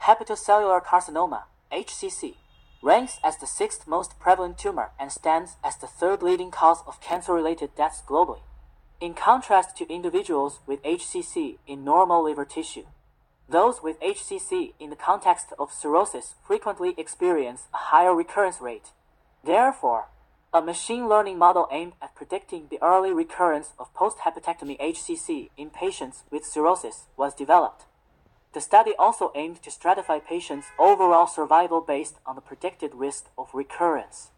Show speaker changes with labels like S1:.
S1: Hepatocellular carcinoma, HCC, ranks as the sixth most prevalent tumor and stands as the third leading cause of cancer-related deaths globally, in contrast to individuals with HCC in normal liver tissue. Those with HCC in the context of cirrhosis frequently experience a higher recurrence rate. Therefore, a machine learning model aimed at predicting the early recurrence of post-hepatectomy HCC in patients with cirrhosis was developed. The study also aimed to stratify patients' overall survival based on the predicted risk of recurrence.